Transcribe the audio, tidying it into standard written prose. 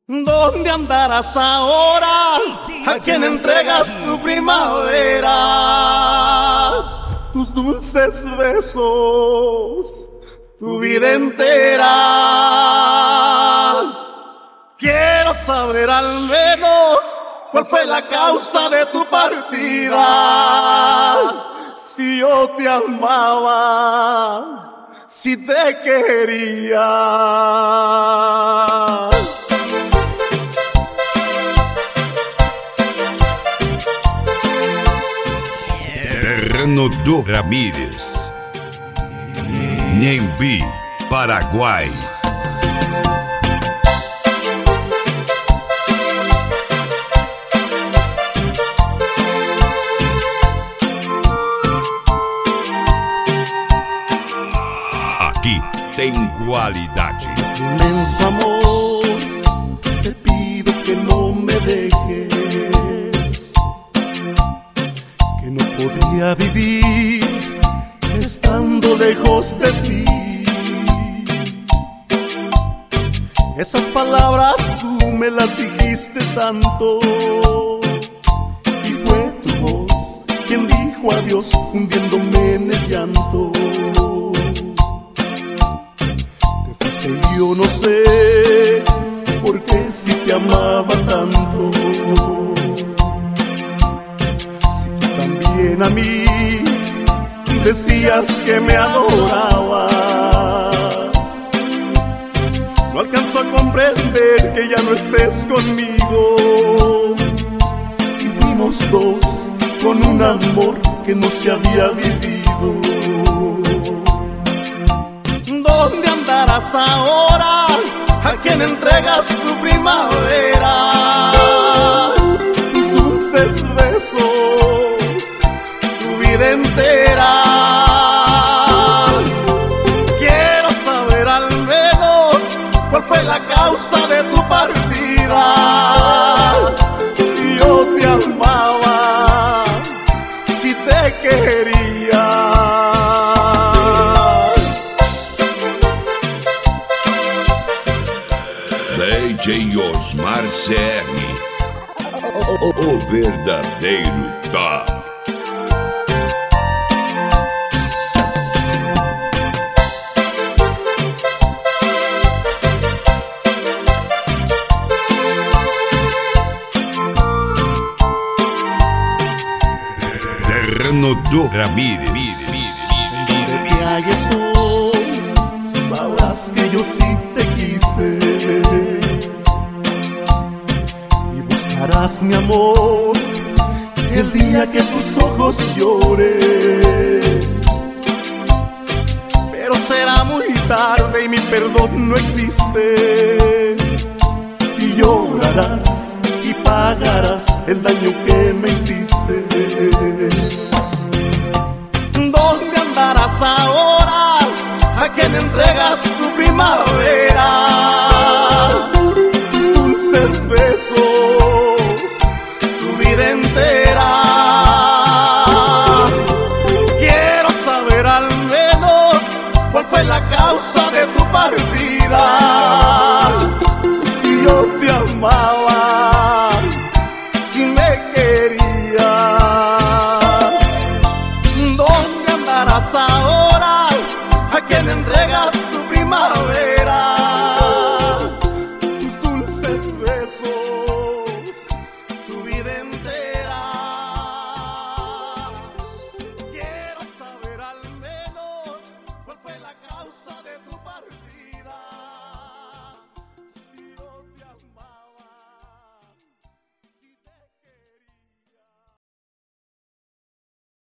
¿Dónde andarás ahora? ¿A quién entregas tu primavera? Tus dulces besos, tu vida entera. Quiero saber al menos cuál fue la causa de tu partida. Si yo te amaba, si te quería. Terreno do Ramírez, Nhembi, Paraguai. Aqui tem qualidade. Inmenso amor, te pido que no me dejes, que no podría vivir estando lejos de ti. Esas palabras tú me las dijiste tanto, y fue tu voz quien dijo adiós hundiéndome en el llanto. Y yo no sé por qué si te amaba tanto, si tú también a mí decías que me adorabas. No alcanzo a comprender que ya no estés conmigo, si fuimos dos con un amor que no se había vivido. ¿Dónde andarás ahora? ¿A quién entregas tu primavera? Tus dulces besos, tu vida entera. Quiero saber al menos cuál fue la causa de tu partida. Si yo te amaba, si te quería. DJ Osmar CR, o verdadeiro top. Terreno do Ramírez. Donde te halles hoy, sabrás que yo sí te quise, y buscarás mi amor el día que tus ojos lloren. Pero será muy tarde y mi perdón no existe, y llorarás y pagarás el daño que me hiciste. ¿Dónde andarás ahora? ¿A quién entregas tu primavera? Tus dulces besos, tu vida entera. Quiero saber al menos cuál fue la causa de tu partida. Si yo te amaba, si me querías. ¿Dónde andarás ahora? ¿A quién entregas tu primavera? Tus dulces besos, tu vida entera. Quiero saber al menos cuál fue la causa de tu partida.